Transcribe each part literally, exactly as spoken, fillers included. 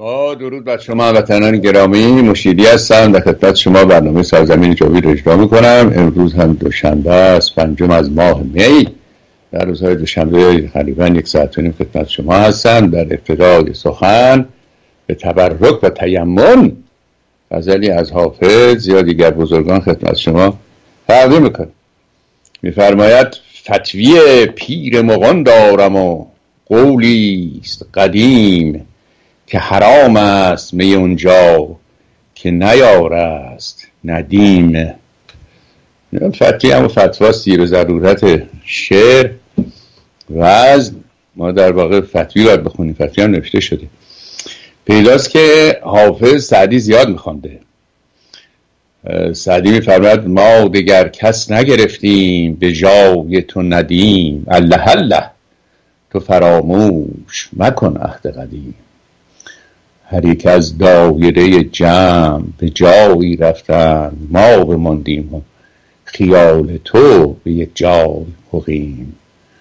با درود بر شما وطنان گرامی، مشیدی هستم. در خدمت شما برنامه سرزمین جاوید رو اجرا میکنم. امروز هم دوشنبه است، پنجم از ماه می. در روزهای دوشنبه تقریبا یک ساعت و نیم خدمت شما هستم. در ابتدای سخن به تبرک و تیمم غزلی از حافظ یا دیگر بزرگان خدمت شما تقدیم میکنم. میفرماید فتوی پیر مغان دارم و قولی است قدیم، که حرام است می اونجا که نیار است ندیم. فتوی هم فتوا سیر و ضرورت شعر وزن. ما در واقع فتوی باید بخونیم، فتوی هم نوشته شده. پیداست که حافظ سعدی زیاد میخونده. سعدی میفرماید ما دگر کس نگرفتیم به جای تو ندیم، الله الله تو فراموش مکن عهد قدیم. هر یک از دایره جمع به جایی رفتن، ما بماندیم و خیال تو به یک جای مقیم.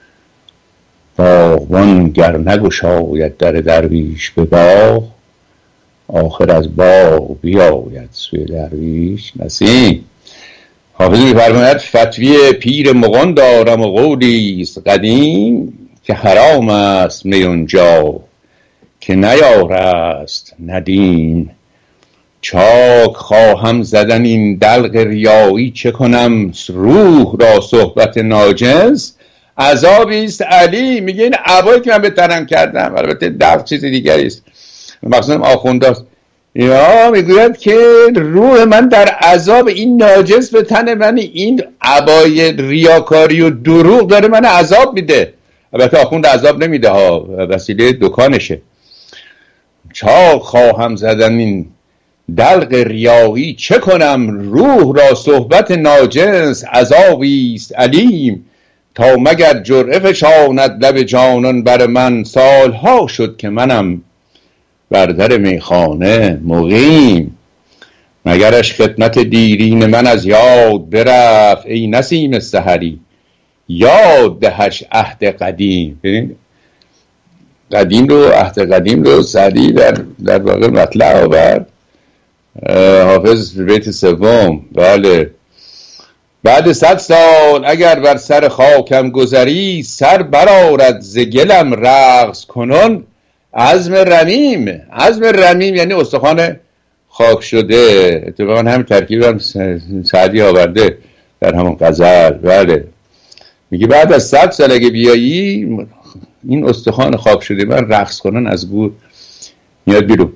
باغبان گر نگشاید در درویش به باغ، آخر از باغ بیاید سوی درویش نسیم. حافظ می‌فرماید فتوی پیر مغان دارم و قولی است قدیم، که حرام است می اونجا که نیار است ندیم. چاک خواهم زدن این دلق ریایی، چه کنم روح را صحبت ناجنس. عذابی است علی. میگه این عبایی که من به تنم کردم، البته دلق چیز دیگری است، مقصودم آخونداست. یا میگوید که روح من در عذاب این ناجنس به تن من، این عبای ریاکاری و دروغ داره من عذاب میده. البته آخوند عذاب نمیده ها، وسیله دکانشه. چاک خواهم زدن این دلق ریایی، چه کنم روح را صحبت ناجنس. عذابی است علیم تا مگر جرعه فشاند لب جانان بر من. سالها شد که منم بر در میخانه مقیم، مگرش خدمت دیرین من از یاد برفت. ای نسیم سحری یاد دهش عهد قدیم. ببین قدیم رو، عهد قدیم رو سعدی در در واقع مطلع آورد. حافظ بیت سوم. بله بعد صد سال اگر بر سر خاکم گذری، سر برآرد ز گلم رقص کنون عزم رمیم. عزم رمیم یعنی استخوان خاک شده. اتفاقا همین ترکیب هم سعدی آورده در همون غزل. بله میگه بعد از صد سال اگه بیایی، این استخوان خاک شده من رقص کنن از گور میاد بیرون.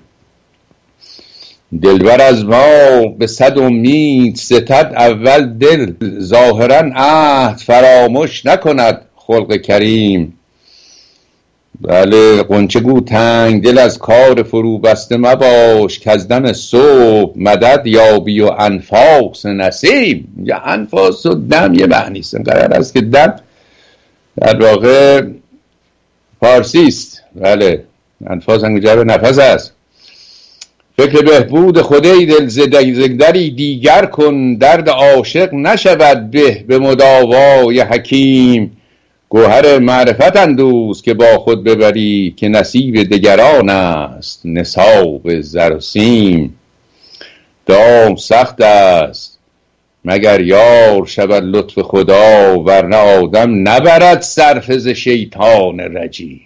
دلبر از ما به صد امید ستد اول دل، ظاهرا عهد فراموش نکند خلق کریم. بله غنچه گو تنگ دل از کار فرو بسته مباش، که از دم صبح مدد یابی و انفاس نسیم. یا انفاس و دم یه معنی است. قرار است که دم در واقع فارسی است. بله انفاس هم جای نفس است. فکر بهبود خدای دل زدگدری دیگر کن، درد عاشق نشود به به مداوای حکیم. گوهر معرفت اندوز که با خود ببری، که نصیب دگران است نصاب زر و سیم. دام سخت است مگر یار شود لطف خدا، ورنه آدم نبرد صرف ز شیطان رجیم.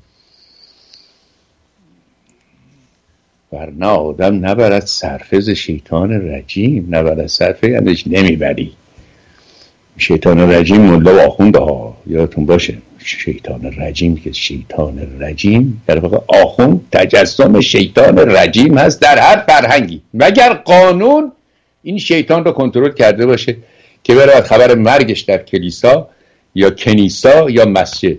ورنه آدم نبرد صرفه ز شیطان رجیم. نبرد صرفه یعنی نمیبری. شیطان رجیم ملا و آخونده ها، یادتون باشه. شیطان رجیم که شیطان رجیم در واقع آخوند تجسم شیطان رجیم هست در هر فرهنگی، مگر قانون این شیطان رو کنترل کرده باشه که برای خبر مرگش در کلیسا یا کنیسا یا مسجد.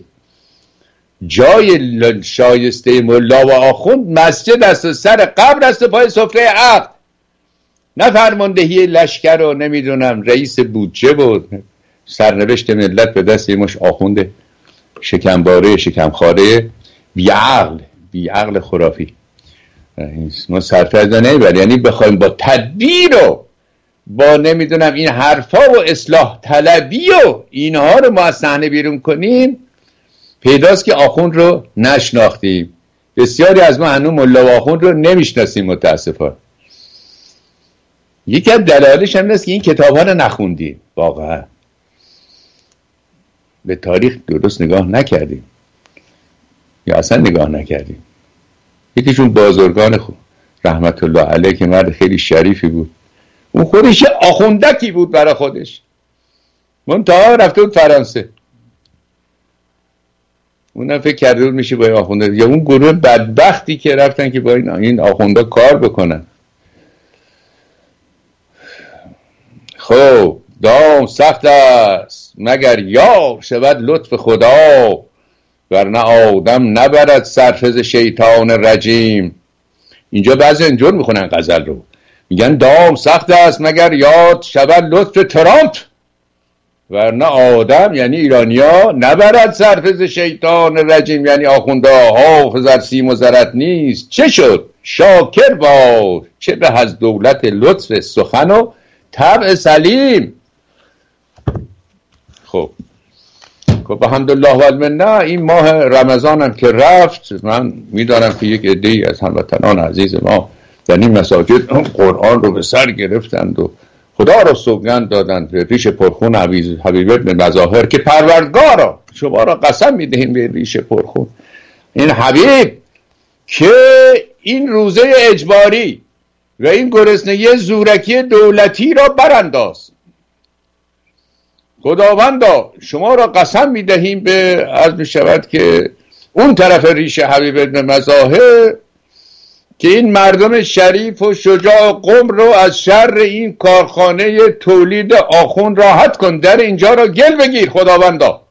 جای شایسته ملا و آخوند مسجد است، سر قبر است، پای سفره عقد. نه فرماندهی لشکر و نمیدونم رئیس بودجه بود. سرنوشت ملت به دست مش آخوند شکمباره شکمخواره بیعقل بیعقل خرافی. ما سرفرده نمیبر. یعنی بخوایم با تدبیر و با نمیدونم این حرفا و اصلاح طلبی و اینها رو ما از صحنه بیرون کنیم، پیداست که آخوند رو نشناختیم. بسیاری از ما هنوز ملا و آخوند رو نمیشناسیم متاسفانه. یکی از دلایلش هم است که این کتاب ها رو نخوندیم، واقعا به تاریخ درست نگاه نکردیم یا اصلا نگاه نکردیم. یکیشون بازرگان خود رحمت الله علیه که مرد خیلی شریفی بود، اون خودش آخوندکی بود برای خودش، منتها رفته بود فرانسه، اونم فکر کرده بود میشه با این آخونده. یا اون گروه بدبختی که رفتن که با این این آخونده کار بکنن. خب دام سخت است مگر یار شود لطف خدا، ورنه آدم نبرد سرفز شیطان رجیم. اینجا بعضی اینجور میخونن غزل رو، میگن دام سخت است مگر یاد شود لطف ترامپ، ورنه آدم یعنی ایرانیا نبرد سرفز شیطان رجیم، یعنی آخونده حافظ ار سیم و زرت نیست. چه شد شاکر باش چه به از دولت لطف سخن و طبع سلیم. خب خب الحمدلله و المنه این ماه رمضان هم که رفت، من میدارم که یک عده‌ای از هموطنان عزیز ما در این مساجد قرآن رو به سر گرفتند و خدا را سوگند دادند به ریش پرخون حبیب ابن مظاهر که پروردگارا شما را قسم میدهیم به ریش پرخون این حبیب که این روزه اجباری و این گرسنگی زورکی دولتی را برانداز. خداوندا شما را قسم میدهیم به عرض میشود که اون طرف ریش حبیب ابن مظاهر که این مردم شریف و شجاع قم رو از شر این کارخانه تولید آخوند راحت کن، در اینجا را گل بگیر خداوندا،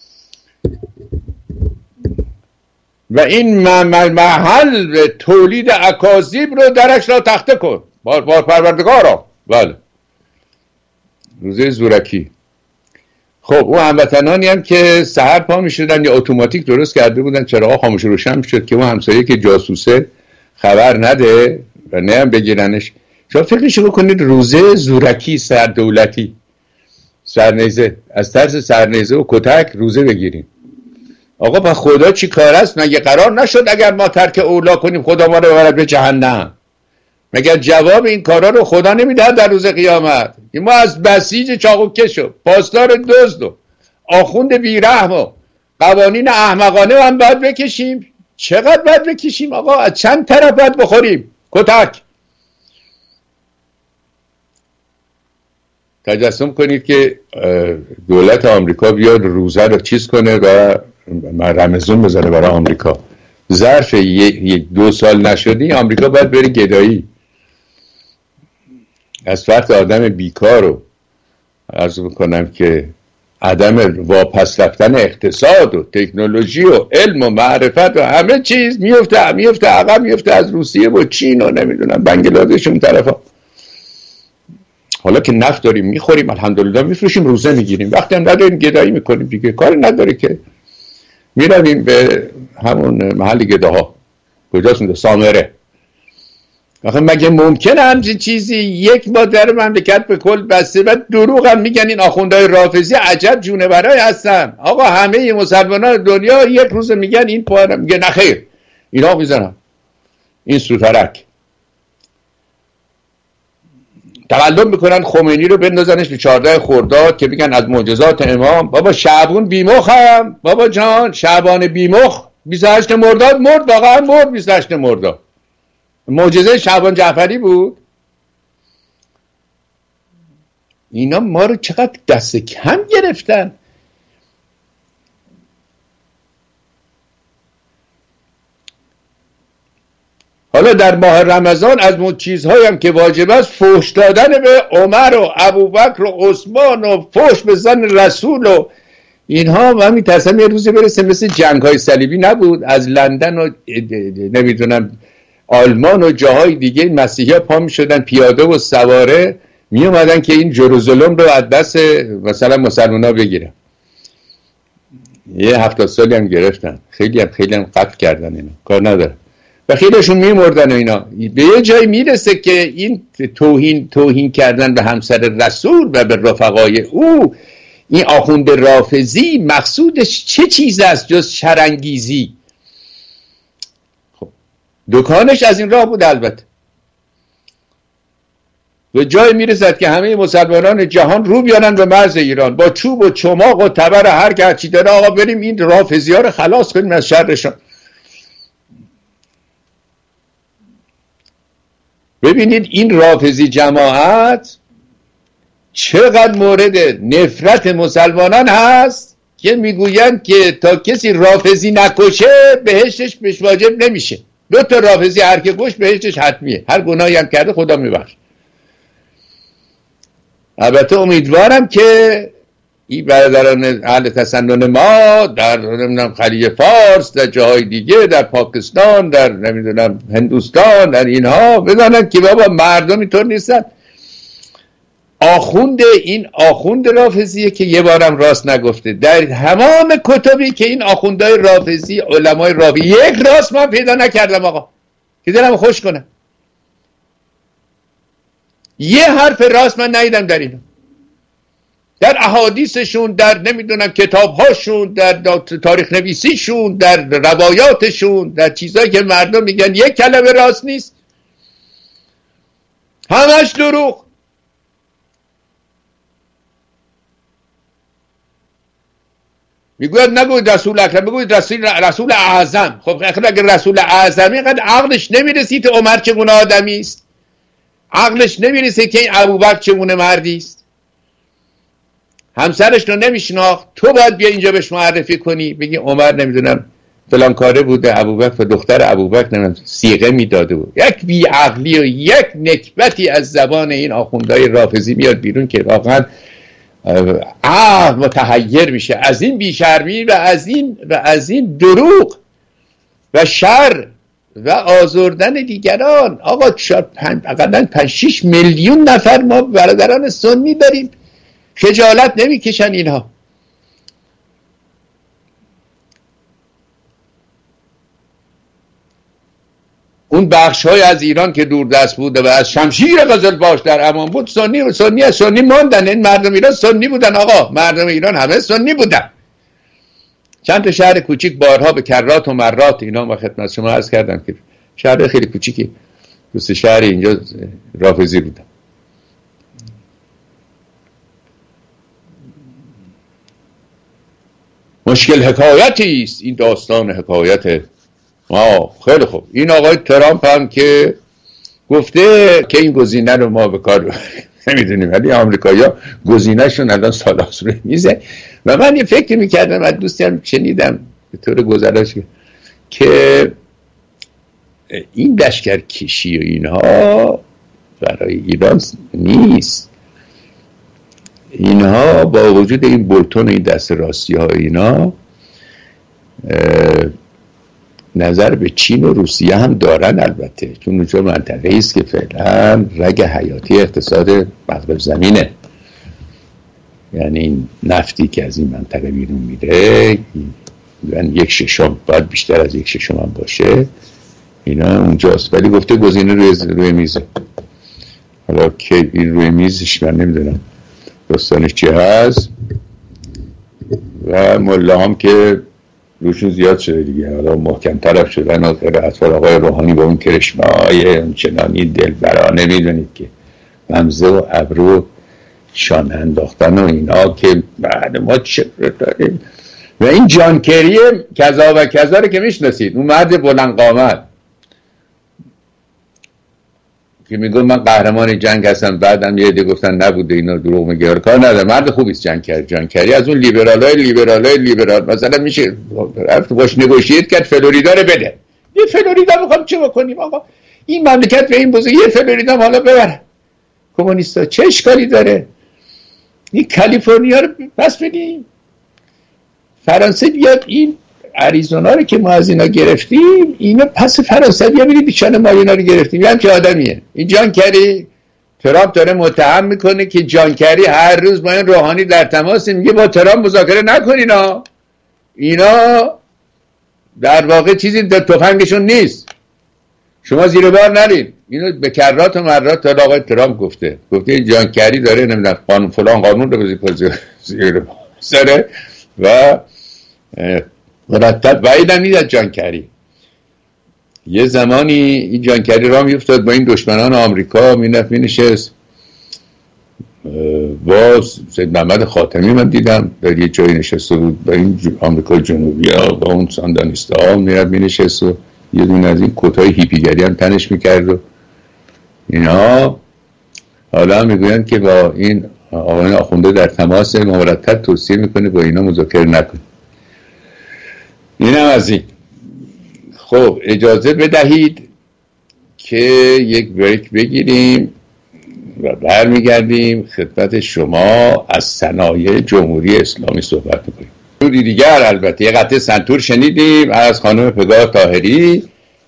و این محل تولید اکاذیب رو درش را تخته کن بار بار پروردگارا. بله روزه زورکی. خب اون هموطنانی هم که سحر پا می شدن یا اتوماتیک درست کرده بودن چراغا خاموش روشن می شد که اون همسایه که جاسوسه خبر نده و نه هم بگیرنش. شما فکرشو بکنید روزه زورکی سر دولتی سرنیزه، از طرز سرنیزه و کتک روزه بگیریم. آقا با خدا چی کار است؟ مگه قرار نشد اگر ما ترک اولا کنیم خدا ما رو ببرد به جهنم؟ مگر جواب این کارا رو خدا نمیده در روز قیامت؟ ما از بسیج چاقوکش و پاسدار دزد و آخوند بیرحم و قوانین احمقانه هم باید بکشیم؟ چقدر باید بکشیم آقا؟ از چند طرف باید بخوریم کتک؟ تجسم کنید که دولت آمریکا بیاد روزه رو چیز کنه و رمضان بزنه برای آمریکا، ظرف یک دو سال نشدی آمریکا باید بری گدایی. از فرط آدم بیکار رو عرض میکنم که عدم واپس رفتن اقتصاد و تکنولوژی و علم و معرفت و همه چیز میفته میفته عقب میفته از روسیه و چین و نمیدونم بنگلادش اون طرفا. حالا که نفت داریم میخوریم الحمدلله، میفروشیم روزه میگیریم، وقتی هم نداریم گدایی میکنیم دیگه، کار نداره که میرویم به همون محل گداها. کجاست اون؟ سامره. آخه مگه ممکنه همچین چیزی؟ یک ما در مملکت به کل بسته و دروغ هم میگن این آخوندهای رافضی عجب جونورای هستن. آقا همه مسلمانان دنیا یک روز میگن این پاره، میگه نخیر اینا میزنن این سوترک تقلب میکنن خمینی رو بندازنش به چهارده خرداد که میگن از معجزات امام. بابا شعبون بیمخ هم بابا جان، شعبان بیمخ بیست و هشت مرداد مرد، واقعا مرد بیست و هشت مرداد. معجزه شعبان جعفری بود. اینا ما رو چقدر دست کم گرفتن. حالا در ماه رمضان از اون چیزهایی هم که واجب است فحش دادن به عمر و ابوبکر و عثمان و فحش به زن رسول و اینها. من میترسم یه روزی برسه مثل جنگ های صلیبی نبود، از لندن و نمیدونم آلمان و جاهای دیگه مسیحی ها پا می شدن پیاده و سواره می اومدن که این جروزلم رو از دست مثلا مسلمان ها بگیرن. یه هفتاد سالی هم گرفتن، خیلی هم خیلی هم قتل کردن، اینا کار نداره و خیلیشون می مردن و اینا. به یه جایی میرسه که این توهین توهین کردن به همسر رسول و به رفقای او، این آخوند رافضی مقصودش چه چیز است جز شرانگیزی؟ خب دکانش از این راه بود البته. به جای میرسد که همه مسلمانان جهان رو بیانن به مرز ایران با چوب و چماق و تبر هر که هرچی داره، آقا بریم این رافضی ها رو خلاص کنیم از شرشان. ببینید این رافضی جماعت چقدر مورد نفرت مسلمانان هست که میگویند که تا کسی رافضی نکشه بهشتش بهش واجب نمیشه. دو تا رافضی هر که کش بهشتش حتمیه، هر گناهی هم کرده خدا میبخشه. البته امیدوارم که این برادران اهل تسنن ما در نمیدونم خلیج فارس، در جاهای دیگه، در پاکستان، در نمیدونم هندوستان، در اینها بدانن که بابا مردم اینطور نیستن. آخوند این آخوند رافضیه که یه بارم راست نگفته. در تمام کتبی که این آخوندهای رافضی، علمای رافضی، یک راست من پیدا نکردم آقا که دلم خوش کنم. یه حرف راست من ندیدم در اینو. در احادیثشون، در نمیدونم کتابهاشون، در تاریخ نویسیشون، در روایاتشون، در چیزایی که مردم میگن یک کلمه راست نیست، همش دروغ. میگوید نگوید رسول اکرم، بگوید رسول رسول اعظم. خب اگر رسول اعظمی اینقدر عقلش نمیرسید که عمر چگونه آدمی است، عقلش نمیرسه که این ابوبکر چگونه مردی است، همسرش رو نمیشناخت، تو باید بیا اینجا بهش معرفی کنی، بگی عمر نمیدونم فلان کاره بوده، ابوبکر و دختر ابوبکر نمیدونم صیغه میداده بود. یک بی عقلی و یک نکبتی از زبان این آخوندهای رافضی میاد بیرون که واقعا عقل متحیر میشه از این بیشرمی و از این و از این دروغ و شر و آزردن دیگران. آقا اقلا پنج شیش میلیون نفر ما برادران سنی داریم، خجالت نمیکشن اینها. اون بخش های از ایران که دور دست بوده و از شمشیر قزلباش در امان بود، سنی و سنی از سنی ماندن. این مردم ایران سنی بودن آقا، مردم ایران همه سنی بودن. چند تا شهر کوچیک بارها به کرات و مرات اینا ما خدمت شما عرض کردم که شهر خیلی کوچیکی دوست شهر اینجا رافضی بودن. مشکل حکایتی است این داستان، حکایت ما. خیلی خوب، این آقای ترامپ هم که گفته که این گزینه رو ما به کار نمیدونیم، ولی آمریکایی‌ها گزینه‌شون الان سالاس روی میزه. و من یه فکر میکردم، از دوستی هم شنیدم به طور گذراش که این لشکر کشی و اینها برای ایران نیست. اینها با وجود این بولتون و این دست راستی ها اینا نظر به چین و روسیه هم دارن البته، چون اونجا منطقه است که فعلا رگ حیاتی اقتصاد مغرب زمینه. یعنی این نفتی که از این منطقه بیرون میره یعنی یک ششم، باید بیشتر از یک ششم هم باشه، اینا اونجاست. ولی گفته گزینه روی, روی میزه. حالا که این روی میزش من نمیدونم داستانش چی هست و ملا هم که روشون زیاد شده دیگه، حالا محکم طرف شدن از اطفال آقای روحانی با اون کرشمه های چنانی دلبرانه میدونید که ممزه و ابرو شانه انداختن و اینا که بعد ما چه داریم. و این جان کری کذا و کذا رو که میشناسید، اون مرد بلند قامت که میگه من قهرمان جنگ هستم، بعدم یه عده گفتن نبوده اینا دروغ میگه، کار نداره، مرد خوبی است جنگ کرد. جان کری از اون لیبرالای لیبرالای لیبرال مثلا میشه رفت باش نگوشیت کرد فلوریدا رو بده. یه فلوریدا میخوام چه بکنیم آقا؟ این مملکت به این بزرگی یه فلوریدا حالا ببره. کمونیستا چه اشکالی داره؟ این کالیفرنیا رو پس بدیم، فرانسه بیاد این اریزونا رو که ما از اینا گرفتیم، اینا پس فرانسه بیا برید بیچاره ما اینا رو گرفتیم. یه همچه آدمیه این جان کری. ترامپ داره متهم میکنه که جان کری هر روز با این روحانی در تماس، میگه با ترامپ مذاکره نکنین ها، اینا در واقع چیزی در تفنگشون نیست، شما زیر بار نرید. اینو به کرات و مرات تا آقای ترامپ گفته گفته این جان کری داره نمیدونم قانون فلان قانون رو بزنه زیر سره و مرتب وعید هم میداد جان کری. یه زمانی این جانکری را میافتاد با این دشمنان آمریکا، میرفت مینشست. باز سید محمد خاتمی من دیدم در یه جایی نشسته بود با این آمریکای جنوبی ها، با اون ساندانیستا ها میرفت مینشست و یه دونه از این کتای هیپیگری هم تنش میکرد و اینا. حالا میگویند که با این آقایان آخونده در تماس، مرتب توصیه میکنه با اینا مذاکره نکن. این هم از این. خب اجازه بدهید که یک بریک بگیریم و برمیگردیم خدمت شما از صنایع جمهوری اسلامی صحبت میکنیم. جوری دیگر البته یه قطعه سنتور شنیدیم از خانم پگاه طاهری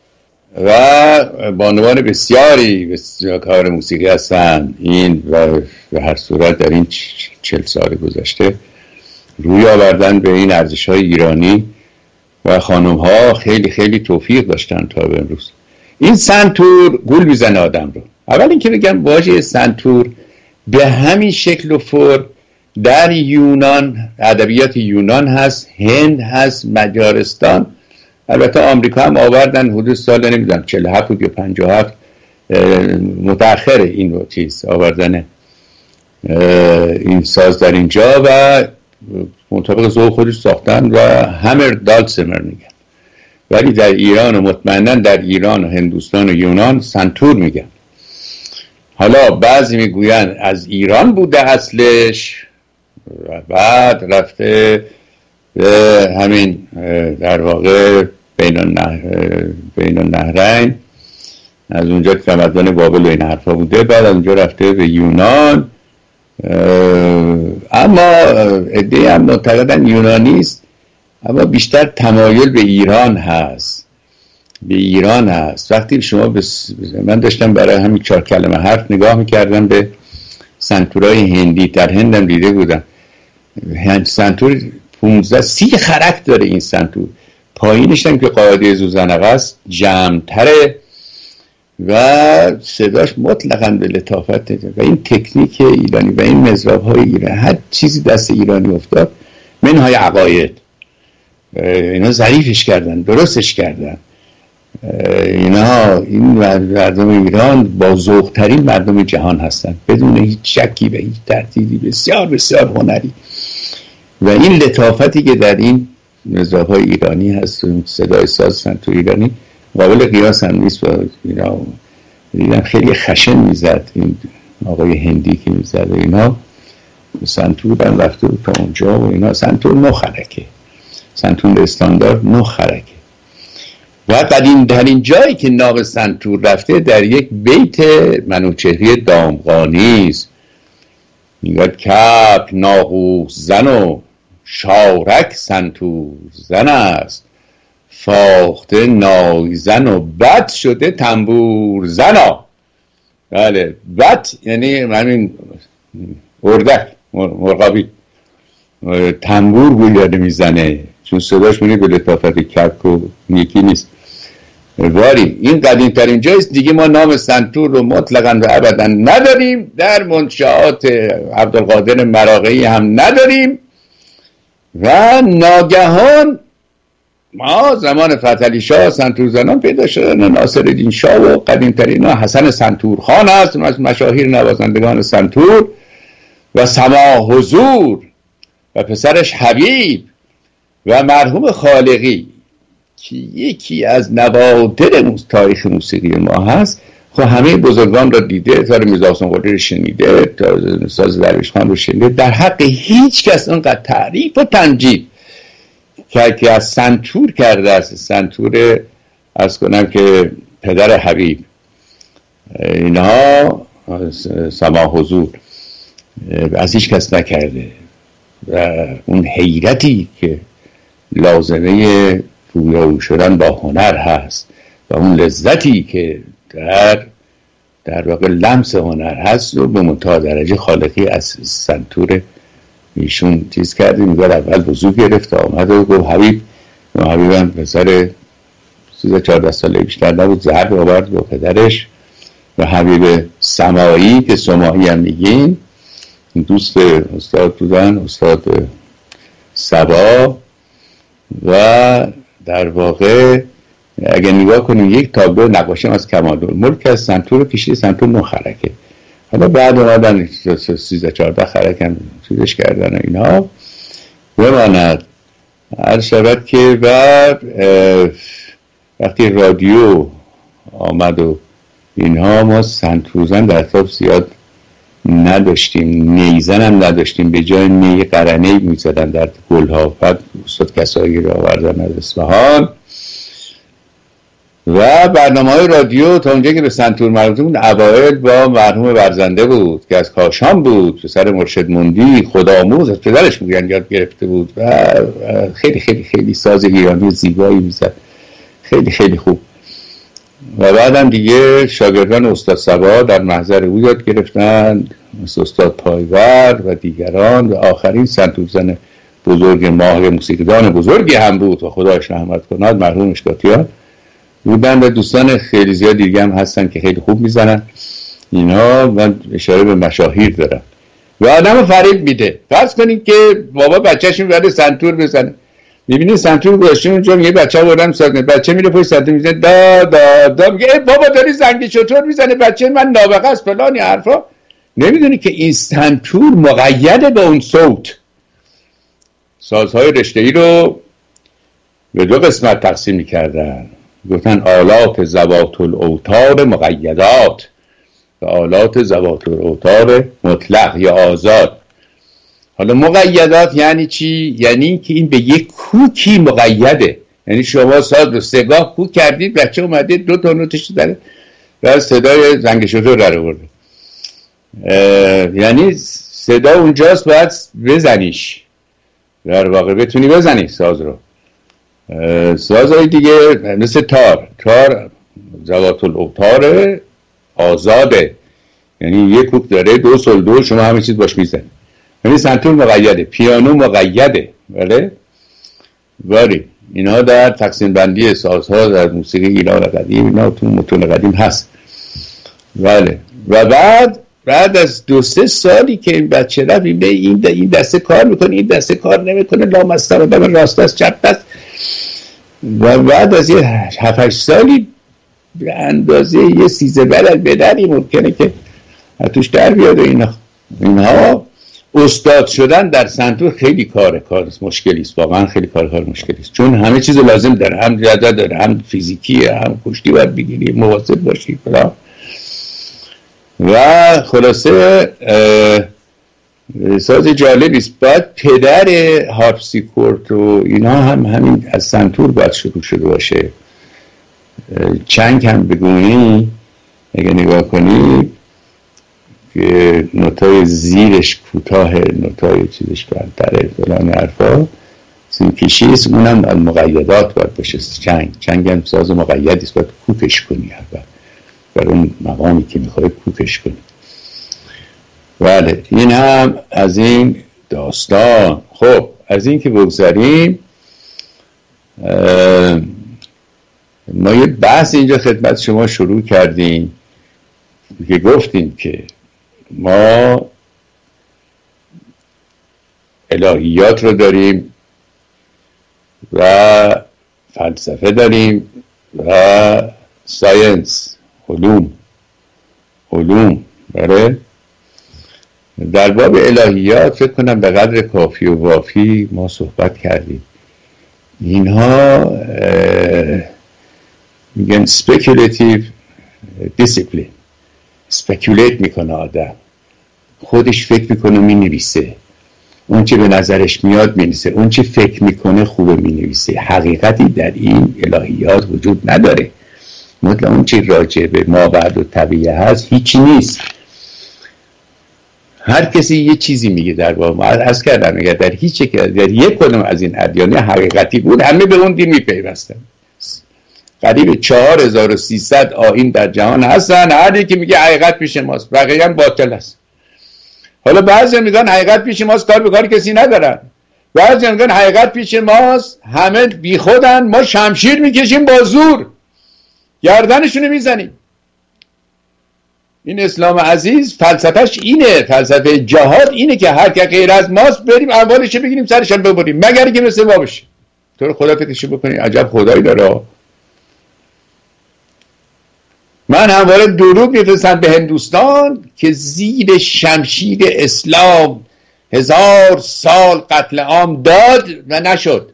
و بانوان بسیاری بسیار کار موسیقی هستن این و به هر صورت در این چل سال گذشته روی آوردن به این ارزش‌های ایرانی و خانم ها خیلی خیلی توفیق داشتن تا به امروز. این سنتور گول میزنه آدم رو. اول اینکه بگم واژه سنتور به همین شکل و فرم در یونان، ادبیات یونان هست، هند هست، مجارستان، البته آمریکا هم آوردن حدود سال نمیدونم چهل و هفت یا پنجاه و هفت متأخر این چیز آوردن این ساز در اینجا و مطابق ذوق خودش ساختن و همر دالسمر میگن، ولی در ایران و مطمئنا در ایران و هندوستان و یونان سنتور میگن. حالا بعضی میگوین از ایران بوده اصلش و بعد رفته به همین در واقع بین النهر بین النهرین، از اونجا که تمدن بابل و این حرفا بوده، بعد از اونجا رفته به یونان. اما عده‌ای هم معتقدن یونانی است، اما بیشتر تمایل به ایران هست، به ایران هست. وقتی شما بس... من داشتم برای همین چهار کلمه حرف نگاه میکردم به سنتورای هندی، در هندم دیده بودم هند سنتور پونزده سی خرک داره. این سنتور پایینش هم که قاعده زوزنقه است جمع‌تره و صداش مطلقاً به لطافت و این تکنیک ایرانی و این مزراب های ایرانی، هر چیزی دست ایرانی افتاد منهای عقاید اینا ظریفش کردن، درستش کردن. اینا این مردم ایران با ذوق ترین مردم جهان هستن بدون هیچ شکی و هیچ تردیدی، بسیار بسیار هنری و این لطافتی که در این مزراب های ایرانی هست و صدای ساز سنتور ایرانی قابل قیاس هم نیست. و اینا دیدم خیلی خشن میزد این آقای هندی که میزد و اینا سنتور هم رفته تا اونجا و اینا سنتور نو خرکه، سنتور استاندارد نو خرکه. و قدیم در این جایی که ناق سنتور رفته در یک بیت منوچهری دامغانی است، میگه کپ ناقوس زن و شارک سنتور زن است، فاخته نایزن و بد شده تنبور زنا. بله بد یعنی همین اردک مرغابی، تنبور گویاده میزنه چون صداش میگه به لطافت کک و نیکی نیست. واری این قدیم ترین جایست دیگه. ما نام سنتور رو مطلقاً و ابدا نداریم، در منشآت عبدالقادر مراغه‌ای هم نداریم و ناگهان ما زمان فتحعلی شاه سنتور زنان پیدا شدن، ناصرالدین شاه و قدیم ترین حسن سنتورخان هست از مشاهیر نوازندگان سنتور و سما حضور و پسرش حبیب و مرحوم خالقی که یکی از نوادر تاریخ موسیقی ما هست. خب همه بزرگان را دیده، تار میرزا حسین قلی رو شنیده، تا ساز درویش خان رو شنیده، در حق هیچ کس اونقدر تعریف و تمجید که که از سنتور کرده است. سنتور از کنم که پدر حبیب اینها سما حضور از هیچ کس نکرده و اون حیرتی که لازمه رویارو شدن با هنر هست و اون لذتی که در در واقع لمس هنر هست و به منتها درجه خالقی از سنتور ایشون چیز کردیم. میگه اول وضو گرفت آمد و گفت حبیب و حبیب هم پسر سیزده چهارده ساله بیشتر نبود، زهر آورد با پدرش و حبیب سمایی که سمایی هم میگین دوست استاد بودن، استاد سبا، و در واقع اگه نگاه کنیم یک تابلو نقاشی از کمال‌الملک از سنتور کشیده، سنتور نه خرکه. حالا بعد اومدن سیزده چهارده خرک هم چیزش کردن و اینا بماند. هر شود که بعد وقتی رادیو آمد و اینها ما سنتوزن در تاب زیاد نداشتیم، نیزن هم نداشتیم، به جای نی قرنه میزدن در گلها. بعد استاد کسایی را آوردن از اصفهان و برنامه های رادیو تا اونجا که به سنتور مربوط بود اوایل با مرحوم ورزنده بود که از کاشان بود، پسر مرشد مندی خودآموز، از پدرش میگن یاد گرفته بود و خیلی خیلی خیلی ساز ایرانی زیبایی میزد، خیلی خیلی خوب. و بعدم دیگه شاگردان استاد صبا در محضر او یاد گرفتن، مثل استاد پایور و دیگران، و آخرین سنتورزن بزرگ ما، موسیقیدان بزرگی هم بود و خدایش رحمت کند، مرحوم اشکاتیان بودن و دوستان خیلی زیاد دیگه هم هستن که خیلی خوب میزنن. اینها من اشاره به مشاهیر دارم و آدم فریب میده. فرض کنید که بابا بچه‌ش میبره سنتور بزنه، میبینی سنتور گذاشته اونجا، یه بچه بردن سازنه، بچه میره پشت سنتور میزنه دا دا دا، میگه بابا داری زنگ چطور میزنه، بچه من نابغه است فلان حرفا. نمیدونی که این سنتور مقیده به اون صوت. سازهای رشته‌ای رو به دو قسمت تقسیم میکردن، گفتن آلات ذوات الاوتار مقیدات و آلات ذوات الاوتار مطلق یا آزاد. حالا مقیدات یعنی چی؟ یعنی که این به یک کوکی مقیده، یعنی شما ساز رو سگاه کوک کردید، بچه اومده دو تا نوتش داره و صدای زنگ شطور در آورده، یعنی صدا اونجاست باید بزنیش، در واقع بتونی بزنی ساز رو. سازهای دیگه مثل تار، تار ذوات الاوتار آزاده، یعنی یک کوک داره دو سل دو، شما همه چیز باش میزنی. یعنی سنتور مقیده، پیانو مقیده، بله ولی اینها در تقسیم بندی سازها در موسیقی ایران قدیم، اینا تو متون قدیم هست. بله و بعد بعد از دو سه سالی که این بچه رفت این این دسته کار میکنه، این دسته کار نمیکنه، لامصب آدم راست است چپ است، و بعد از یه هفت هشت سالی به اندازه یه سیزه بلد بدری ممکنه که توش در بیاد و اینا. اینها استاد شدن در سنتور خیلی کار کار مشکلی است، واقعا خیلی کار کار مشکلی است، چون همه چیز لازم داره، هم جدا داره، هم فیزیکیه، هم کشتی باید بگیری، مواظب باشی فلان. و خلاصه ساز جالبی است. بعد پدر هارپسیکورد و اینا هم همین از سنتور باید شروع شده باشه. چنگ هم بگونی اگه نگاه کنی که نوتای زیرش کوتاه، نوتای چیزش بلندره فلان حرفا، سیمکشیست، اونم از مقیدات باید باشه. چنگ چنگ هم ساز مقیدی است، باید کوکش کنی اول بر اون مقامی که میخوای کوکش کنی. بله این هم از این داستان. خب از این که بگذاریم، ما یه بحث اینجا خدمت شما شروع کردیم که گفتیم که ما الهیات رو داریم و فلسفه داریم و ساینس، علوم علوم بله. در باب الهیات فکر کنم به قدر کافی و وافی ما صحبت کردیم. اینها میگن speculative discipline، speculate میکنه آدم، خودش فکر میکنه مینویسه، اون چه به نظرش میاد مینویسه، اون چه فکر میکنه خوبه مینویسه. حقیقتی در این الهیات وجود نداره، مطلق اون چه راجع به ما بعد و طبیعه هست هیچی نیست. هر کسی یه چیزی میگه در واقع. ما عرض کردم اگر در هیچ یک در یک کدوم از این ادیان حقیقتی بود، همه به اون دین میپیوستن. قریب چهار هزار و سیصد آیین در جهان هستن، هر یکی میگه حقیقت پیش ماست، بقیه هم باطل است. حالا بعضی میگن حقیقت پیش ماست، کار به کار کسی ندارن. بعضی میگن حقیقت پیش ماست، همه بی خودن، ما شمشیر میکشیم با زور گردنشونو میزنیم. این اسلام عزیز فلسفهش اینه، فلسفه جهاد اینه که هر که غیر از ماست بریم اموالش بگیریم سرشان ببریم، مگر که مثل ما بشه. تو رو خدا فکرشو بکنی عجب خدایی داره. من همواره درود میفرستم به هندوستان که زیر شمشیر اسلام هزار سال قتل عام داد و نشد.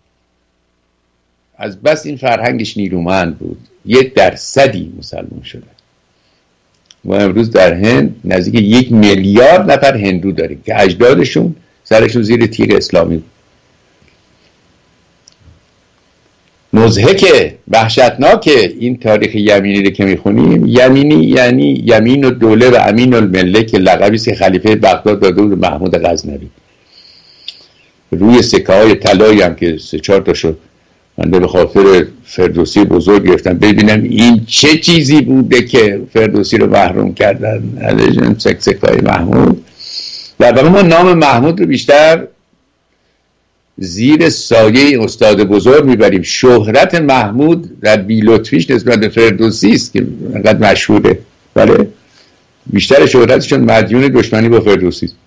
از بس این فرهنگش نیرومند بود، یک درصدی مسلمان شده. ما امروز در هند نزدیک یک میلیارد نفر هندو داریم که اجدادشون سرشون زیر تیغ اسلامی بود. مضحکه، وحشتناکه این تاریخ یمینی رو که میخونیم. یمینی یعنی یمین الدوله و امین المله که لقبی است که خلیفه بغداد داده بود محمود غزنوی. روی سکه های طلایی هم که سه چهار تاشو من به خاطر فردوسی بزرگ گرفتم ببینم این چه چیزی بوده که فردوسی رو محروم کردن از سک سکه های محمود. و برای ما نام محمود رو بیشتر زیر سایه استاد بزرگ میبریم. شهرت محمود در بی‌لطفیش نسبت به فردوسی است که انقدر مشهوره، بله بیشتر شهرتشون مدیون دشمنی با فردوسی است.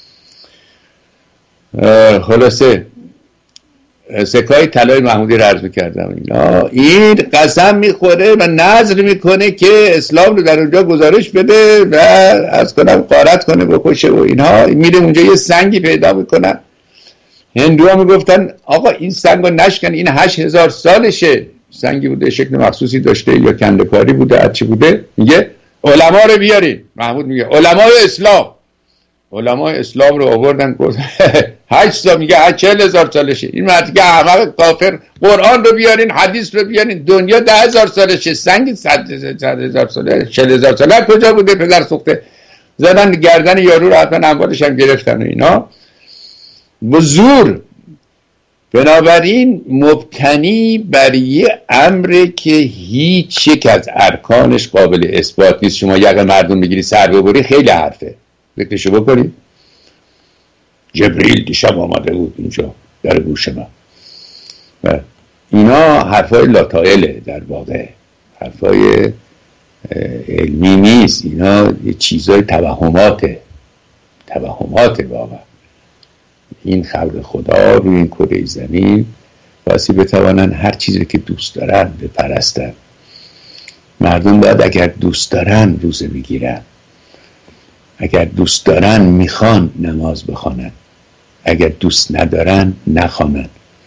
خلاصه سکای طلای محمودی رو عرض میکردم. اینا این قسم میخوره و نذر میکنه که اسلام رو در اونجا گزارش بده و از کنم غارت کنه بکشه و اینها. میره اونجا یه سنگی پیدا میکنن. هندوها میگفتن آقا این سنگو نشکن، این هشت هزار سالشه. سنگی بوده شکل مخصوصی داشته یا کنده‌کاری بوده هرچی بوده. میگه علما رو بیارین. محمود میگه علمای اسلام. علمای اسلام رو آوردن گفت هشت سال، میگه چهل هزار سالشه. این مرد که احمق کافر، قرآن رو بیارین، حدیث رو بیارین، دنیا ده هزار سالشه، سنگ صد هزار ساله، چهل هزار ساله کجا بوده؟ پدر سوخته. زدن گردن یارو رو، حتما اموالش هم گرفتن و اینا با زور. بنابراین مبتنی بر یه امر که هیچ یک از ارکانش قابل اثبات نیست. شما یقه مردم بگیری سر ببری خیلی حرفه، فکرشو بکنید. جبریل دیشب آمده بود اینجا در گوش من و اینا حرفای لاتائله، در واقع حرفای علمی نیست. اینا یه چیزای توهماته توهماته واقعا. این خلق خدا روی این کره زمین واسه بتوانن هر چیزی که دوست دارن بپرستن. مردم باید اگر دوست دارن روزه بگیرن، اگر دوست دارن میخوان نماز بخوانن، اگر دوست ندارن نخوانن.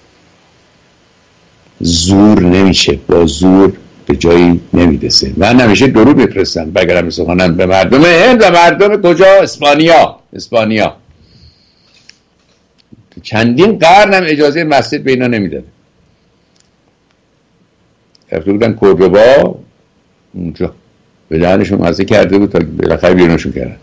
زور نمیشه، با زور به جایی نمیرسه. من همیشه درود میفرستم بگرم سخنن به مردم هند و مردم کجا؟ اسپانیا. اسپانیا چندین قرن هم اجازه مسجد به اینا نمیداد. رفته بودن کردوبا، اونجا به دهنشون مزه کرده بود تا بالاخره بیرونشون کردن.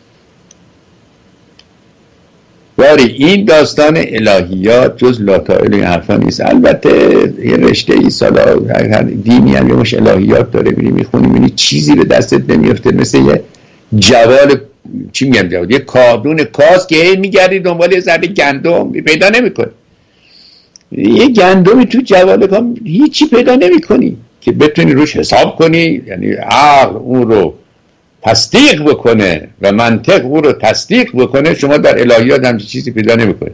ولی این داستان الهیات جز لاتائل این حرفا نیست. البته یه رشته ای سالا دینی هم یه مش الهیات داره، میری میخونی میبینی چیزی به دستت نمیفته، مثل یه جوال چی میگم جوال، یه کادون کاس که هی میگردی دنبال یه ذره گندم پیدا نمیکنی. یه گندمی تو جوال کام هیچی پیدا نمیکنی که بتونی روش حساب کنی، یعنی عقل اون رو تصدیق بکنه و منطق او رو تصدیق بکنه. شما در الهیات همچین چیزی پیدا نمیکنه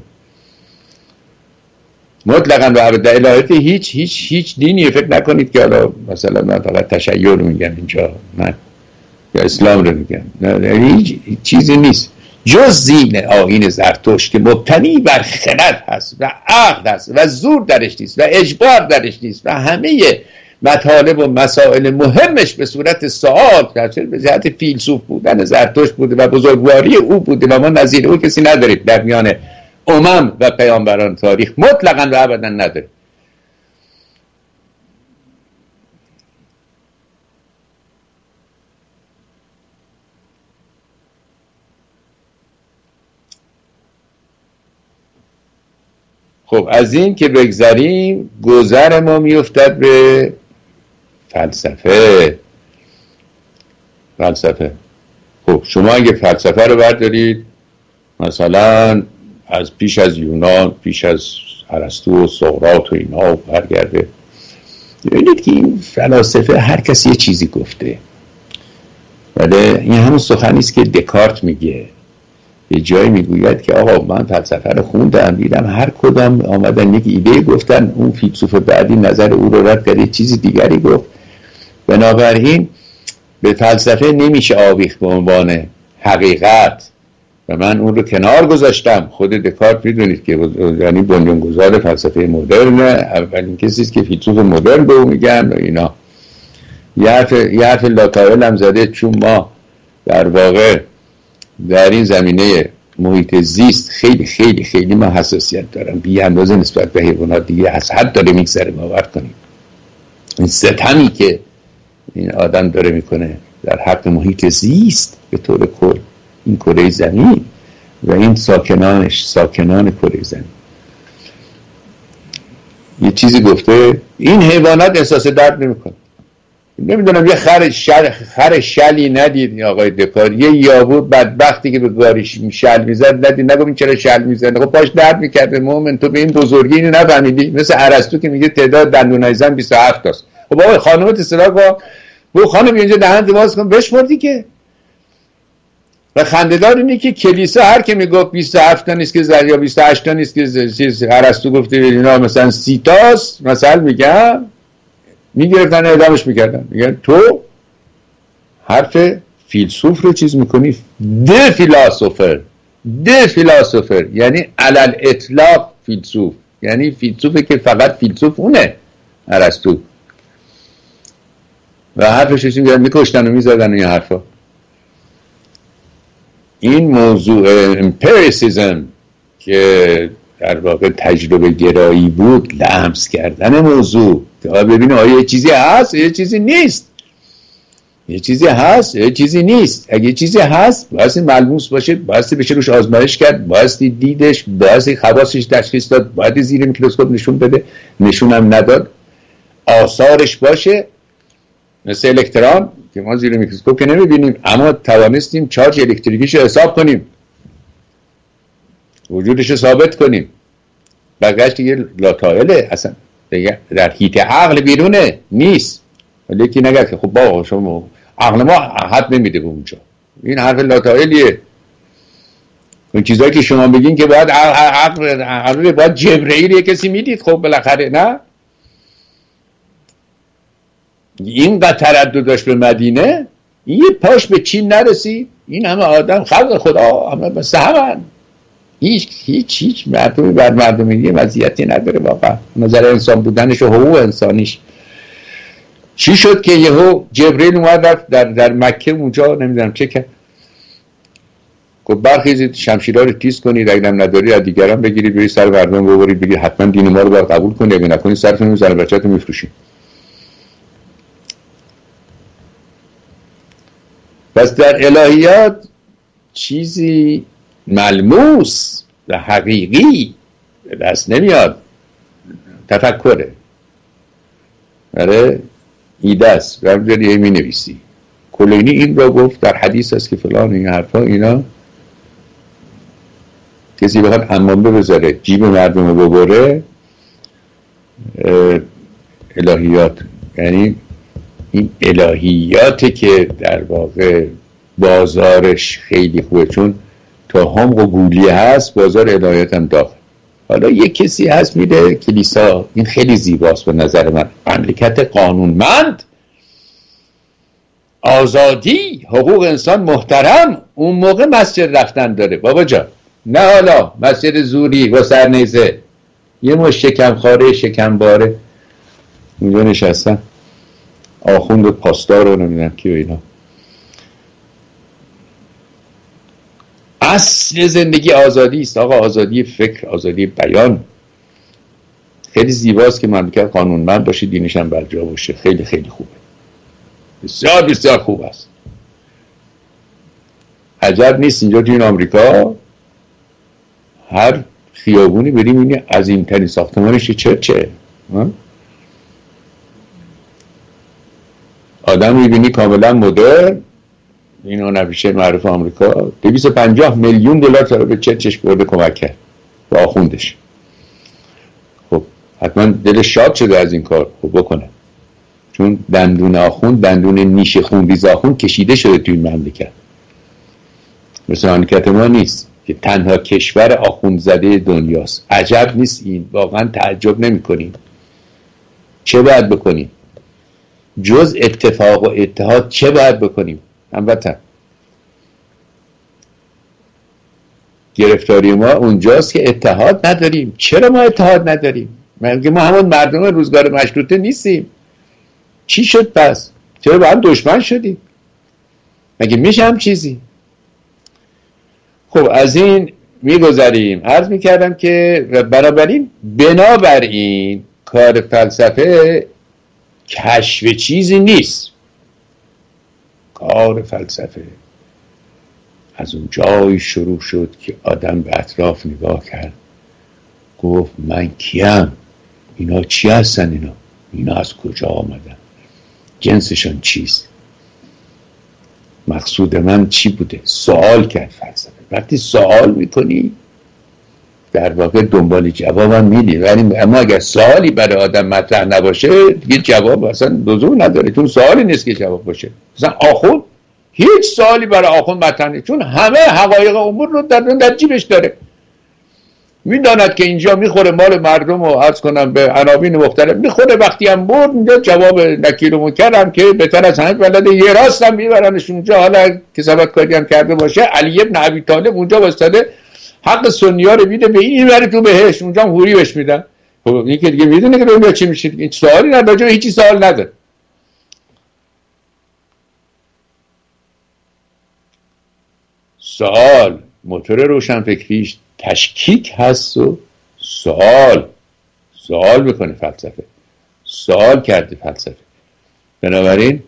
مطلقاً. و در الهیات هیچ هیچ هیچ دینی فکر نکنید که حالا مثلا من فقط تشیع رو میگم اینجا، من یا اسلام رو میگم، نه هیچ چیزی نیست جز دین آیین زرتشت که مبتنی بر خرد هست و عقل هست و زور درش نیست و اجبار درش نیست و همه مطالب و مسائل مهمش به صورت سوال به جهت فیلسوف بودن زرتشت بوده و بزرگواری او بوده و ما نظیر او کسی نداریم در میان امم و پیامبران تاریخ، مطلقاً و ابداً نداریم. خب از این که بگذریم، گذر ما میافتد به فلسفه. فلسفه خب شما اگه فلسفه رو بردارید مثلا از پیش از یونان، پیش از ارسطو و سقراط و اینا برگرده، ببینید که این فلاسفه هر کسی یه چیزی گفته. ولی این همون سخنی است که دکارت میگه. یه جایی میگوید که آقا من فلسفه رو خوندم، دیدم هر کدام آمدن یک ایده گفتن، اون فیلسوف بعدی نظر او رو رد کرد، چیزی دیگری گفت. بنابراین به فلسفه نمیشه آویخت به عنوان حقیقت و من اون رو کنار گذاشتم. خود دکارت میدونید که یعنی بنیانگذار فلسفه مدرن، اولین کسی است که فیلسوف مدرن به اون میگن و اینا. یه حرف یه حرف لاتائل هم زده، چون ما در واقع در این زمینه محیط زیست خیلی خیلی خیلی ما حساسیت دارم بی اندازه نسبت به حیوانات دیگه، از حد داره میگذره. باور کنیم این ستمی که این آدم داره میکنه در حق محیط زیست به طور کل، این کره زمین و این ساکنانش، ساکنان کره زمین. یه چیزی گفته این حیوانات احساس درد نمیکنه. نمیدونم یه خر شل خر شلی ندید آقای دکار، یه یابو بدبختی که به گاریش شل میزد ندید، نگم این چرا شل میزد، خب پاش درد میکرده. مومن تو به این بزرگی اینو نفهمیدی؟ مثل ارسطو که میگه تعداد دندونای زن بیست و هفت تاست. خب آقای خانومت اصطلاح با بو خانم اینجا دهنت باز کن بشمردی که. و خنده‌دار اینه که کلیسا هر که میگفت بیست و هفت تا نیست که زر یا بیست و هشت تا نیست که چیز ارسطو گفته اینا مثلا سی تاست مثلا میگم، میگرفتن اعدامش میکردن. میگن تو حرف فیلسوف رو چیز میکنی، ده فیلاسوفر ده فیلاسوفر یعنی علل اطلاق فیلسوف، یعنی فیلسوفه که فقط فیلسوف اونه ارسطو. و حرفش رو میگن میکشتن و میزدن و این حرفا. این موضوع امپریسیزم که در واقع تجربه گرایی بود، لمس کردن موضوع که ببینه آیا یه چیزی هست یه چیزی نیست، یه چیزی هست یه چیزی نیست. اگه یه چیزی هست بایستی ملموس باشه، بایستی بشه روش آزمایش کرد، بایستی دیدش، بایستی خواصش تشخیص داد، باید زیر میکروسکوپ نشون بده، نشونم نداد، آثارش باشه. مثل الکترون که ما زیر میکروسکوپ که نمیبینیم اما توانستیم چارج الکتریکیش رو حساب کنیم، وجودش رو ثابت کنیم. بقیه‌اش دیگه لاتائله، اصلا دیگه در حیط عقل بیرونه نیست. ولی یکی نگه که خب با شما عقل ما حد نمیده به اونجا، این حرف لاتائلیه. اون چیزایی که شما بگین که باید عقل عقل باید جبرئیل یه کسی میدید، خب بالاخره نه این قدر تردد داشت به مدینه، این یه پاش به چین نرسید، این همه آدم خلق خدا همه بس همن، هیچ هیچ هیچ مردمی بر مردمی وضعیتی نداره واقعا نظر انسان بودنش و حقوق انسانیش. چی شد که یهو جبرئیل اومد رفت در در مکه اونجا نمیدونم چه کرد، گفت برخیزید شمشیرها رو تیز کنید، اگه هم نداری از دیگران بگیرید برید سر مردم ببرید، بگید حتما دین ما رو باید قبول کنید، اگه نکنید سرتون زن بچه‌تون میفروشید. پس در الهیات چیزی ملموس و حقیقی دست نمیاد، تفکره، آره ایده است. رمزی می نویسی کلینی این را گفت در حدیث است که فلان این حرفا اینا. کسی بخواد حمامه بذاره جیب مردم رو ببره الهیات، یعنی این الهیاتی که در واقع بازارش خیلی خوبه، چون تا هم و گولی هست بازار الهیات هم داخل. حالا یک کسی هست میره کلیسا، این خیلی زیباست به نظر من، مملکت قانونمند، آزادی، حقوق انسان محترم، اون موقع مسجد رفتن داره بابا جان، نه حالا مسجد زوری و سرنیزه یه مش شکمخواره شکمباره اونجا نشستن، آخوند و پاسدار رو نمیدونم کی و اینا. اصل زندگی آزادی است آقا، آزادی فکر، آزادی بیان. خیلی زیباست که مملکت قانونمند باشه، دینش هم برجا باشه، خیلی خیلی خوبه، بسیار بسیار خوب است. عجب نیست اینجا تو این آمریکا هر خیابونی بریم این عظیم‌ترین ساختمانش چرچه، آدم میبینی کاملا مدرن. این هنرپیشه معروف آمریکا دویست و پنجاه میلیون دلار تا به چرچش برده کمک کرد با آخوندش. خب حتما دلش شاد شده از این کار، خب بکنه، چون دندون آخوند، دندون نیش خونریز آخوند کشیده شده تو این مملکت. مثل مملکت ما نیست که تنها کشور آخوند زده دنیاست. عجب نیست این، واقعا تعجب نمی کنیم. چه باید بکنیم؟ جز اتفاق و اتحاد چه باید بکنیم؟ البته گرفتاری ما اونجاست که اتحاد نداریم. چرا ما اتحاد نداریم؟ مگه ما همون مردم روزگار مشروطه نیستیم؟ چی شد پس؟ چرا با هم دشمن شدیم؟ مگه میشه هم چیزی؟ خب از این میگذاریم. عرض میکردم که بنابراین بنابراین کار فلسفه کشف چیزی نیست. کار فلسفه از اون جایی شروع شد که آدم به اطراف نگاه کرد، گفت من کیم؟ اینا چی هستن؟ اینا اینا از کجا آمدن؟ جنسشان چیست؟ مقصود من چی بوده؟ سوال کرد فلسفه. وقتی سوال میکنی در واقع دنبال جوابم میدی، ولی اما اگر سوالی برای آدم مطرح نباشه دیگه جواب اصلا لزوم نداره، چون سوالی نیست که جواب باشه. مثلا آخوند هیچ سوالی برای آخوند مطرح نیست، چون همه حقایق امور رو در در جیبش داره. میداند که اینجا میخوره مال مردم و عرض کنم به عناوین مختلف میخوره، وقتی هم برد اینجا جواب نکیر و منکر هم که بهتر از همه بلده، یه راست هم میبرنش اونجا. حالا کسابت کاری هم کرده باشه، علی ابن ابی طالب اونجا واسطه حق سنی ها رو میده به این بره تو بهش، اونجا هم حوری بهش میدن. خب این که دیگه میدونه که اونجا چی میشه، این سوالی نداره، هیچی سوال نداره. سوال موتور روشنفکریش تشکیک هست و سوال سوال بکنه فلسفه، سوال کرده فلسفه. بنابراین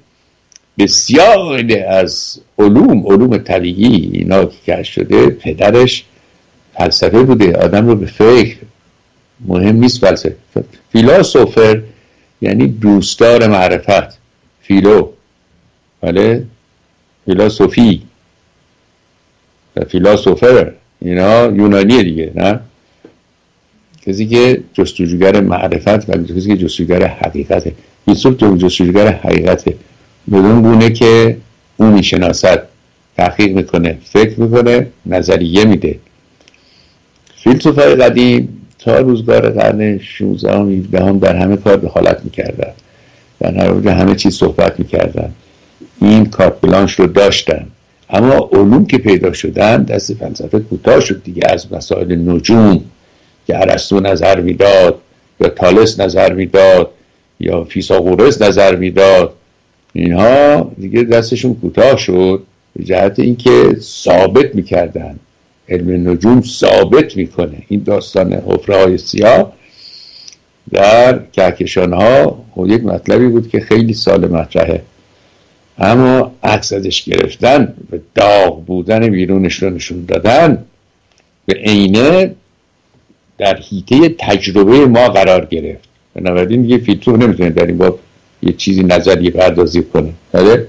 بسیار از علوم علوم طبیعی اینا که کشف شده پدرش فلسفه بوده. آدم رو به فکر مهم نیست فلسفه. فیلاسوفر یعنی دوستدار معرفت، فیلو بله فیلاسوفی و فیلاسوفر اینا یونانیه دیگه، نه؟ کسی که جستجوگر معرفت و کسی که جستجوگر حقیقته. فیلسوف جستجوگر حقیقته، بدون گونه که اون میشناسد، تحقیق میکنه، فکر میکنه، نظریه میده. فیلسوفای قدیم تا روزگار قرن شانزدهم هفدهم در همه کار دخالت میکردن، در همه همه چیز صحبت میکردن، این کارت بلانش رو داشتن. اما علوم که پیدا شدن دست فلسفه کوتاه شد دیگه. از مسائل نجوم که ارسطو نظر میداد یا تالس نظر میداد یا فیثاغورس نظر میداد، اینها دیگه دستشون کوتاه شد به جهت اینکه ثابت میکردن. علم نجوم ثابت میکنه. این داستان حفره‌های سیاه در کهکشان ها یک مطلبی بود که خیلی سال مطرحه، اما عکس ازش گرفتن و داغ بودن بیرونش رو نشون دادن به عینه در حیطه تجربه ما قرار گرفت. بنابراین دیگه فیلسوف نمیتونه در این باب یه چیزی نظریه پردازی کنه. بله؟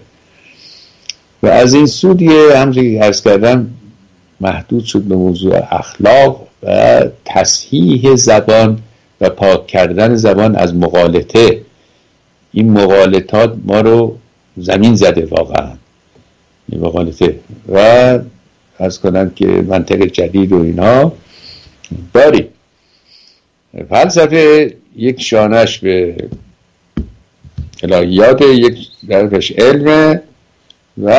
و از این سو دیگه همونطور که عرض کردم محدود شد به موضوع اخلاق و تصحیح زبان و پاک کردن زبان از مغالطه. این مغالطات ما رو زمین زده واقعا، این مغالطه. و عرض کنم که منطق جدید و اینا داریم. فلسفه یک شانش به الهیات، یک طرفش علمه. و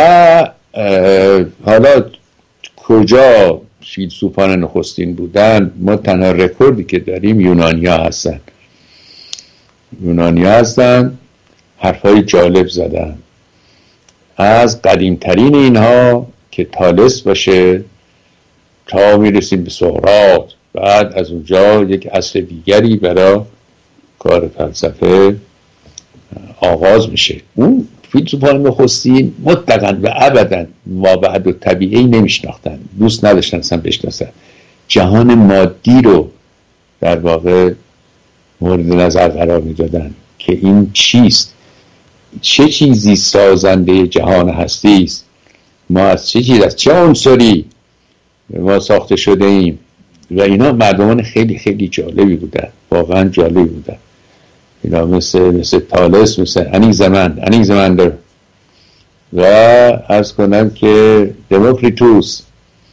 حالا کجا فیلسوفان نخستین بودن؟ ما تنها رکوردی که داریم یونانیا هستن. یونانیا هستن حرفای جالب زدن. از قدیمترین اینها که تالس باشه تا میرسیم به سقراط، بعد از اونجا یک عصر دیگری برای کار فلسفه آغاز میشه. اون فیلسوفان نخستین مطلقاً و ابداً مابعد و طبیعی نمیشناختن، دوست نداشتن اصلا بشناسن. جهان مادی رو در واقع مورد نظر قرار میدادن که این چیست، چه چیزی سازنده جهان هستی است، ما از چه چیز، از چه عنصری ما ساخته شده ایم. و اینا مردمان خیلی خیلی جالبی بودن، واقعا جالبی بودن. اینا مثل مثل تالس، مثل انیگزمند انیگزمندر و عرض کنم که دموکریتوس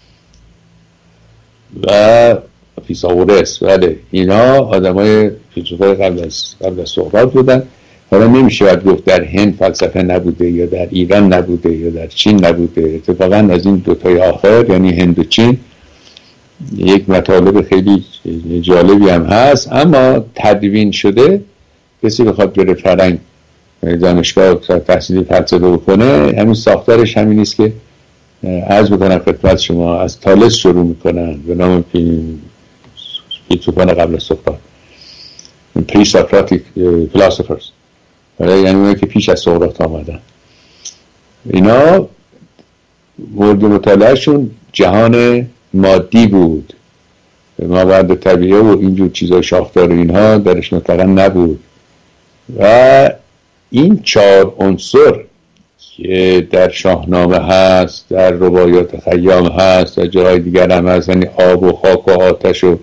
و فیثاغورس. بله اینا آدمای فیلسوفای قبل از قبل از سقراط بودن حالا نمیشه باید گفت در هند فلسفه نبوده یا در ایران نبوده یا در چین نبوده. اتفاقا از این دوتای آخر یعنی هند و چین یک مطالب خیلی جالبی هم هست، اما تدوین شده. کسی بخواد بره فرنگ دانشگاه تحصیلی فلسفه بکنه، همین ساختارش همین نیست که عرض بکنم خدمت شما. از تالس شروع میکنن به نام فیلسوفان قبل از سقراط، پری سقراطیک فیلسوفرز، یعنی اونایی که پیش از سقراط آمدن. اینا مورد مطالعهشون جهان مادی بود، مواد طبیعی و اینجور چیزای شاخدار اینها درش مطلقا نبود. و این چهار عنصر که در شاهنامه هست، در رباعیات خیام هست، در جاهای دیگر هم هست، یعنی آب و خاک و آتش و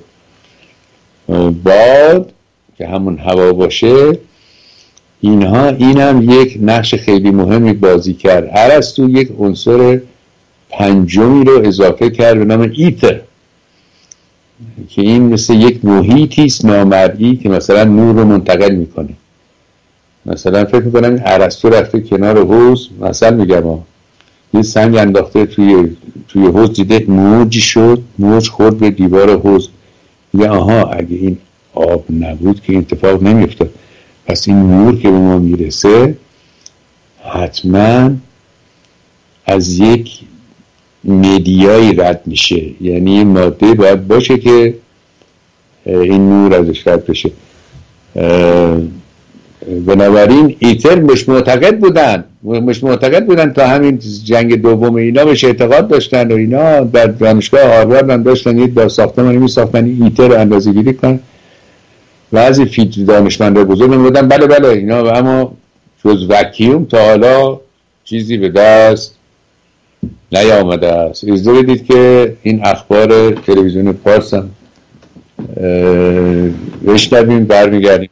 باد که همون هوا باشه، اینها این هم یک نقش خیلی مهمی بازی کرد. ارسطو یک عنصر پنجمی رو اضافه کرد به نام ایتر که این مثل یک محیطی است نامرئی که مثلا نور رو منتقل میکنه. مثلا فکر میکنم ارسطو رفته کنار حوض، مثلا میگم یه سنگ انداخته توی توی حوض، دیده موج شد، موج خورد به دیوار حوض، میگه آها اگه این آب نبود که این اتفاق نمیافتاد، پس این نور که به ما میرسه حتما از یک مدیایی رد میشه، یعنی ماده باید باشه که این نور ازش رد بشه. بنابراین ایتر مش معتقد بودن مش معتقد بودن تا همین جنگ دوم اینا بهش اعتقاد داشتن و اینا در دانشگاه هاروارد هم داشتن یک دار ساختمانی می ساختن ایتر رو اندازه گیری کنن. بعضی فیزیک دانشمندا بزرگ میگفتن بله بله اینا، اما جز وکیوم تا حالا چیزی به دست نیامده است. اجازه بدید که این اخبار تلویزیون پارس هم بشنویم، برمیگردیم.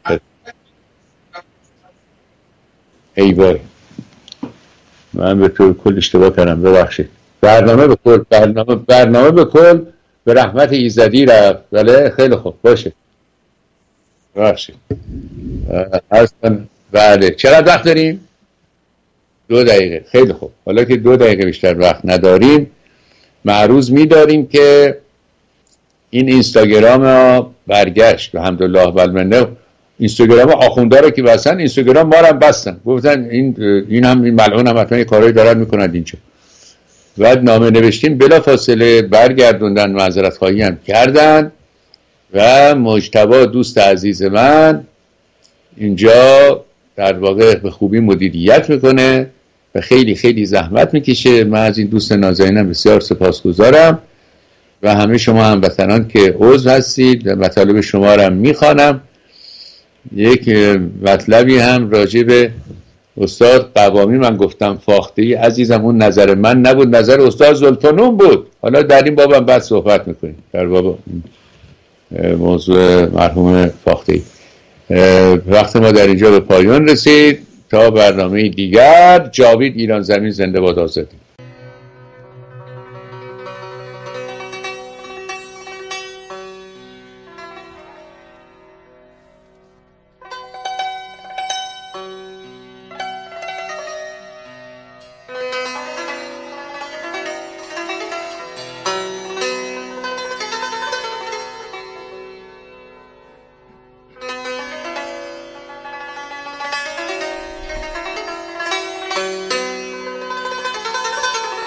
ای وای من به طور کل اشتباه کردم، ببخشید. برنامه به کل برنامه برنامه به کل به رحمت ایزدی رفت. بله خیلی خوب باشه، ببخشید. اصلا بله چقدر وقت داریم؟ دو دقیقه. خیلی خوب، حالا که دو دقیقه بیشتر وقت نداریم، معروض می‌داریم که این اینستاگرام ها برگشت الحمدلله بالمنه. اینستاگرام آخونداره که بستن، اینستاگرام ما رو هم بستن، گفتن این این هم این ملعون هم حتما کارهایی دارن میکنن اینجا. بعد نامه نوشتیم، بلا فاصله برگردوندن، معذرت خواهی هم کردن و مجتبی دوست عزیز من اینجا در واقع به خوبی مدیریت میکنه و خیلی خیلی زحمت میکشه. من از این دوست نازنینم بسیار سپاسگزارم و همه شما هموطنان که عضو هستید و مطالب شما رو هم میخوانم. یک مطلبی هم راجع به استاد قوامی من گفتم، فاخته عزیزم اون نظر من نبود، نظر استاد زلطانون بود. حالا در این باب هم بعد صحبت میکنیم، در باب موضوع مرحوم فاخته. وقت ما در اینجا به پایان رسید، تا برنامه دیگر. جاوید ایران زمین زنده باد آزادی.